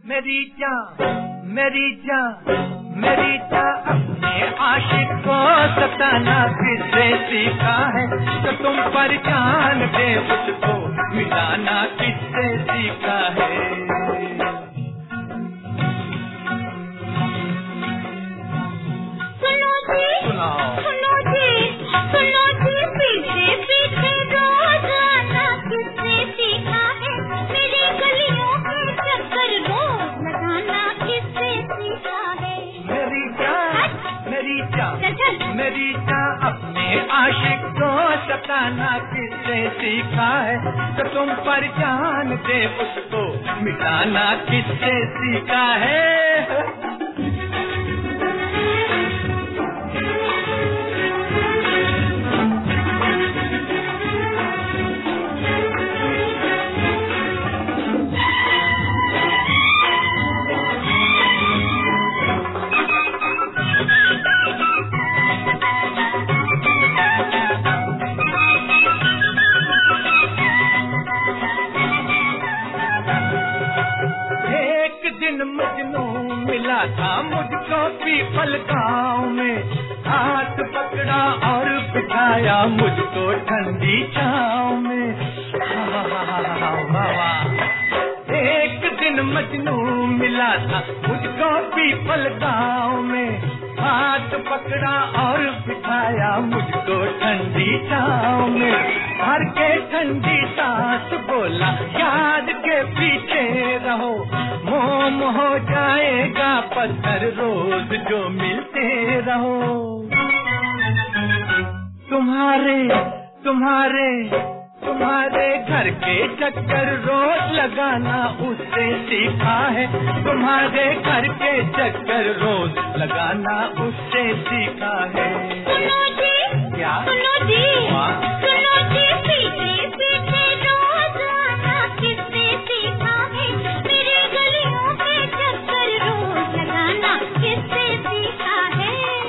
मेरी जान अपने आशिक को सताना किससे सीखा है? तो तुम पर जान दे उसको मिटाना किससे सीखा है? सुनो जी, पीछे पीछे रोज आना किससे सीखा है? मेरी गलियों के चक्कर रोज लगाना किससे सीखा है? मेरी जान अपने आशिक को सताना किससे सीखा है? तो तुम पर जान दे उसको मिटाना किससे सीखा है? मजनू मिला था मुझको पीपल गाँव में, हाथ पकड़ा और बिठाया मुझको ठंडी छाँव में। एक दिन मजनू मिला था मुझको पीपल गाँव में, हाथ पकड़ा और बिठाया मुझको ठंडी छाँव में। भर के ठंडी सांस बोला याद के पीछे रहो, मोम हो जाएगा पत्थर रोज जो मिलते रहो। तुम्हारे घर के चक्कर रोज लगाना उससे सीखा है। तुम्हारे घर के चक्कर रोज लगाना उससे सीखा है। सुनो जी, क्या? सुनो जी, पीछे पीछे रोज आना किससे सीखा है? मेरी गलियों के चक्कर रोज लगाना किससे सीखा है?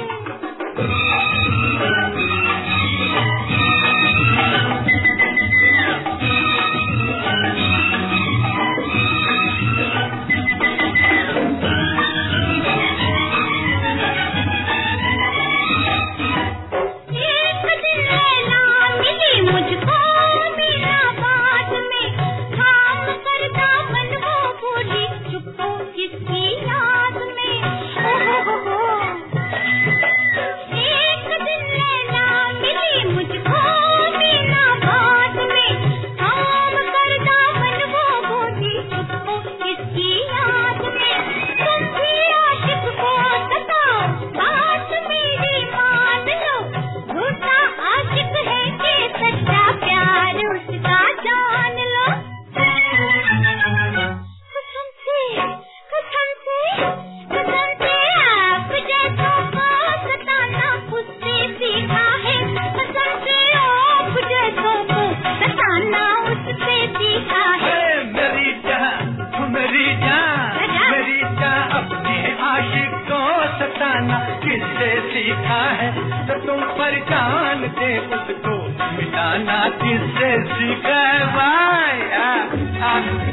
किससे सीखा है? तो तुम पर जान दे उसको मिटाना किससे सीखा है भाई?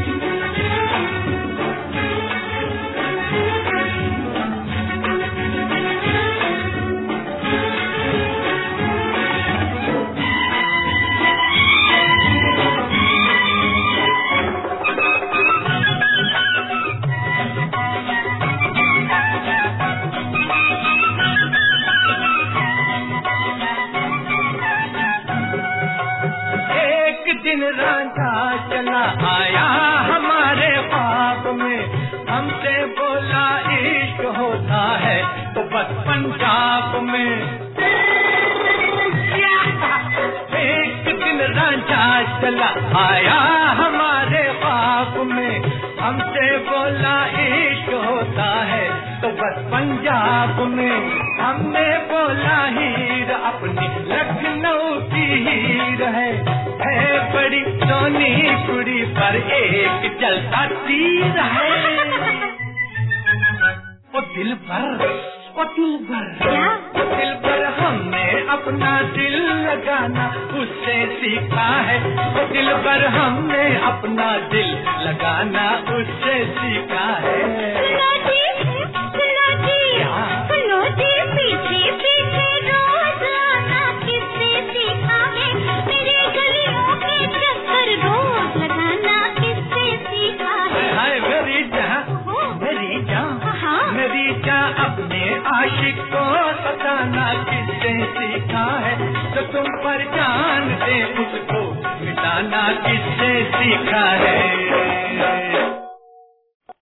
दिन रांझा चला आया हमारे ख्वाब में, हमसे बोला इश्क होता है तो बस पंजाब में। एक दिन रांझा चला आया हमारे ख्वाब में, हमसे बोला इश्क होता है तो बस पंजाब में। हमने बोला हीर अपनी लखनऊ की हीर है बड़ी सोनी कुड़ी पर एक जलता तीर है। ओ क्या? दिल पर हमने अपना दिल लगाना उससे सीखा है। दिल पर हमने अपना दिल लगाना उससे सीखा है। सुनो जी, सुनो जी, पीछे पीछे रोज आना किससे सीखा है? मेरी गलियों के चक्कर रोज लगाना किससे सीखा है? हाय मेरी जान, मेरी जान, मेरी जान, अपने आशिक को सताना किससे सीखा है? तो तुम पर जान दे उसको मिटाना किससे सीखा है?